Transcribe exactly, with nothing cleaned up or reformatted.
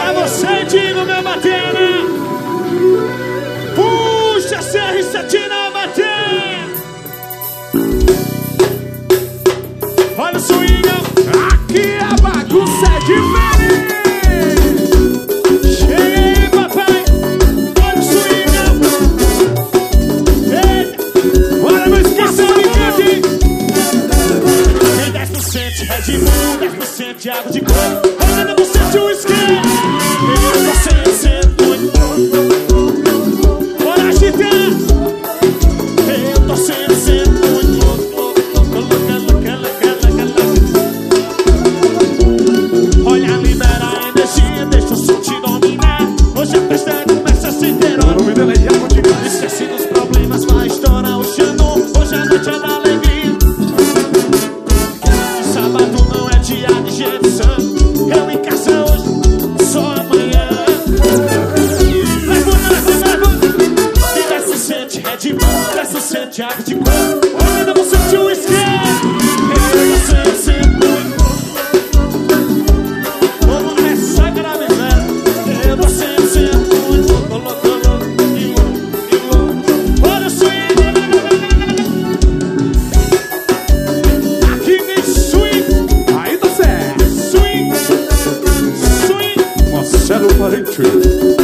Pra você, Dino, meu batera. Puxa C R sete na batera. Olha o swing. Aqui a bagunça é diferente. Chega aí, papai. Olha o swing. Olha meu espaço aqui. Tem dez por cento de Red Bull, dez por cento de água de coco, oitenta por cento de whisky. Eu tô cem por cento muito. Bora agitar. Eu tô cem por cento muito. Olha, libera a energia, deixa o som te dominar. Hoje a festa começa a se ter hora. Esquece dos problemas, vai estourar o chão. Hoje a noite é da alegria. Sábado não é dia de gente sã. Eu em casa hoje, só amanhã. Leva, leva, leva. Tem dez por cento de Red Bull, dez por cento de água de coco, oitenta por cento de whisky. Eu tô cem por cento muito. Vamos nessa gravizada. Eu tô cem por cento muito. Olha o swing. Aqui tem swing. Aí tá certo. Swing. Swing. Marcelo Parente.